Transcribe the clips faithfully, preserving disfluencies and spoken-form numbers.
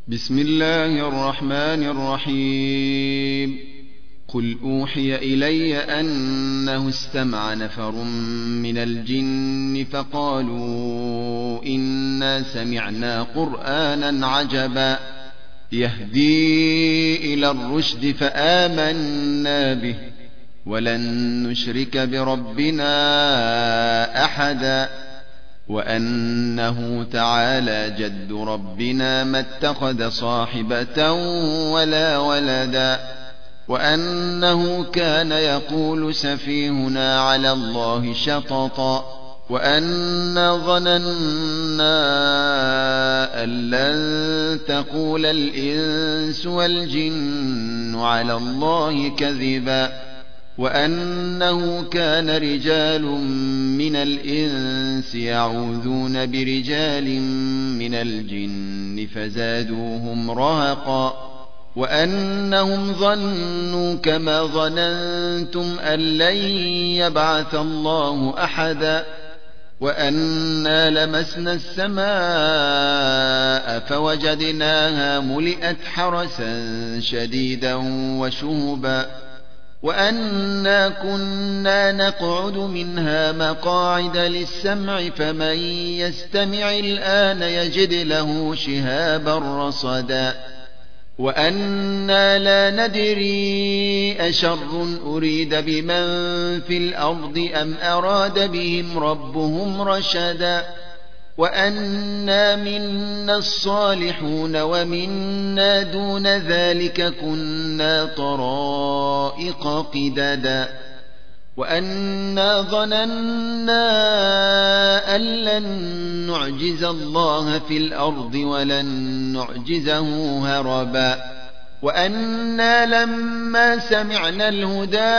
بسم الله الرحمن الرحيم. قل أوحي إلي أنه استمع نفر من الجن فقالوا إنا سمعنا قرآنا عجبا يهدي إلى الرشد فآمنا به ولن نشرك بربنا أحدا وأنه تعالى جد ربنا ما اتخذ صاحبة ولا ولدا وأنه كان يقول سفيهنا على الله شططا وأنا ظننا أن لن تقول الإنس والجن على الله كذبا وأنه كان رجال من الإنس يعوذون برجال من الجن فزادوهم رهقا وأنهم ظنوا كما ظننتم أن لن يبعث الله أحدا وأنا لمسنا السماء فوجدناها ملئت حرسا شديدا وشهبا وأنا كنا نقعد منها مقاعد للسمع فمن يستمع الآن يجد له شهابا رصدا وأنا لا ندري أشر أريد بمن في الأرض أم أراد بهم ربهم رشدا وأنا منا الصالحون ومنا دون ذلك كنا طرائق قددا وأنا ظننا أن لن نعجز الله في الأرض ولن نعجزه هربا وأنا لما سمعنا الهدى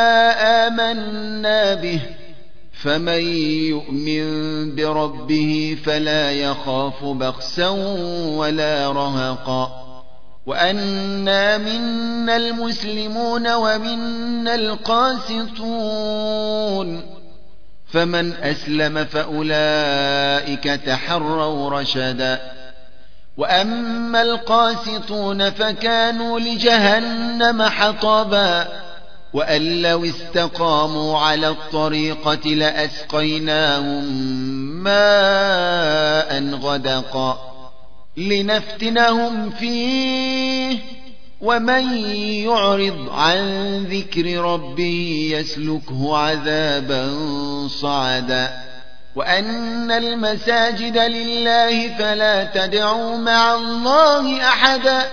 آمنا به فمن يؤمن بربه فلا يخاف بخسا ولا رهقا وأنا منا المسلمون ومنا القاسطون فمن أسلم فأولئك تحروا رشدا وأما القاسطون فكانوا لجهنم حطبا وأن لو استقاموا على الطريقة لأسقيناهم ماء غدقا لنفتنهم فيه ومن يعرض عن ذكر ربه يسلكه عذابا صعدا وأن المساجد لله فلا تدعوا مع الله أحدا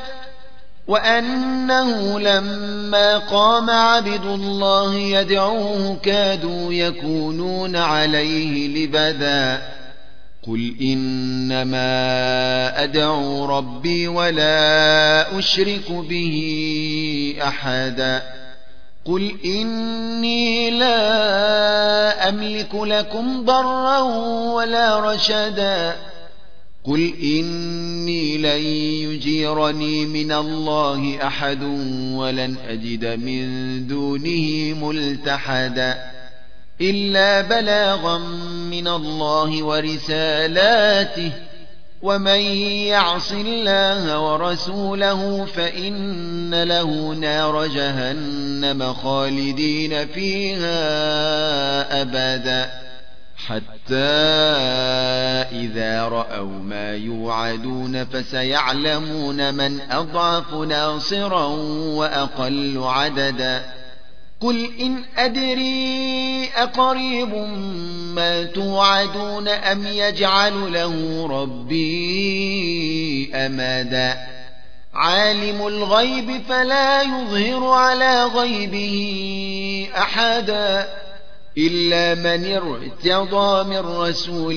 وأنه لما قام عبد الله يدعوه كادوا يكونون عليه لبدا قل إنما أدعو ربي ولا أشرك به أحدا قل إني لا أملك لكم ضرا ولا رشدا قل إني لن يجيرني من الله أحد ولن أجد من دونه ملتحدا إلا بلاغا من الله ورسالاته ومن يعص الله ورسوله فإن له نار جهنم خالدين فيها أبدا حتى إذا رأوا ما يوعدون فسيعلمون من أضعف ناصرا وأقل عددا قل إن أدري أقريب ما توعدون أم يجعل له ربي أمدا عالم الغيب فلا يظهر على غيبه أحدا إلا من ارتضى من رسول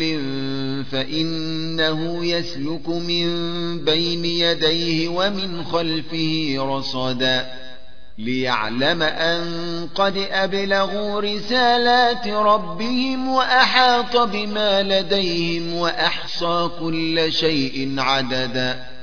فإنه يسلك من بين يديه ومن خلفه رصدا ليعلم أن قد أبلغوا رسالات ربهم وأحاط بما لديهم وأحصى كل شيء عددا